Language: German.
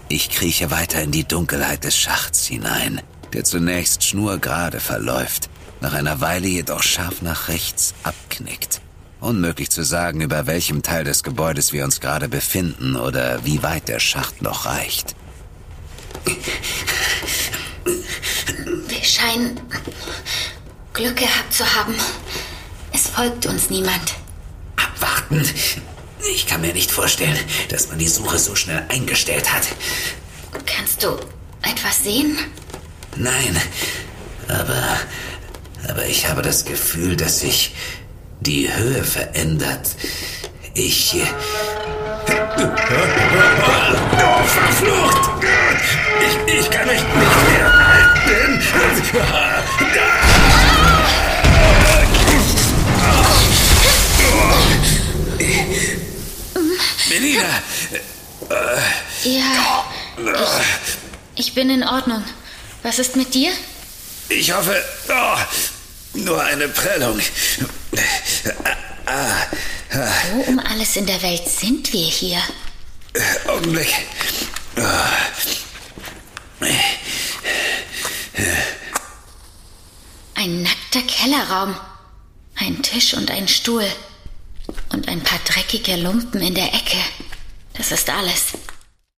Ich krieche weiter in die Dunkelheit des Schachts hinein, der zunächst schnurgerade verläuft, nach einer Weile jedoch scharf nach rechts abknickt. Unmöglich zu sagen, über welchem Teil des Gebäudes wir uns gerade befinden oder wie weit der Schacht noch reicht. Wir scheinen Glück gehabt zu haben. Es folgt uns niemand. Abwarten. Ich kann mir nicht vorstellen, dass man die Suche so schnell eingestellt hat. Kannst du etwas sehen? Nein, aber ich habe das Gefühl, dass sich die Höhe verändert. Verflucht! Ich kann mich nicht mehr halten! Melina! Ja, ich bin in Ordnung. Was ist mit dir? Ich hoffe, nur eine Prellung. Wo um alles in der Welt sind wir hier? Augenblick. Ein nackter Kellerraum. Ein Tisch und ein Stuhl. Und ein paar dreckige Lumpen in der Ecke. Das ist alles.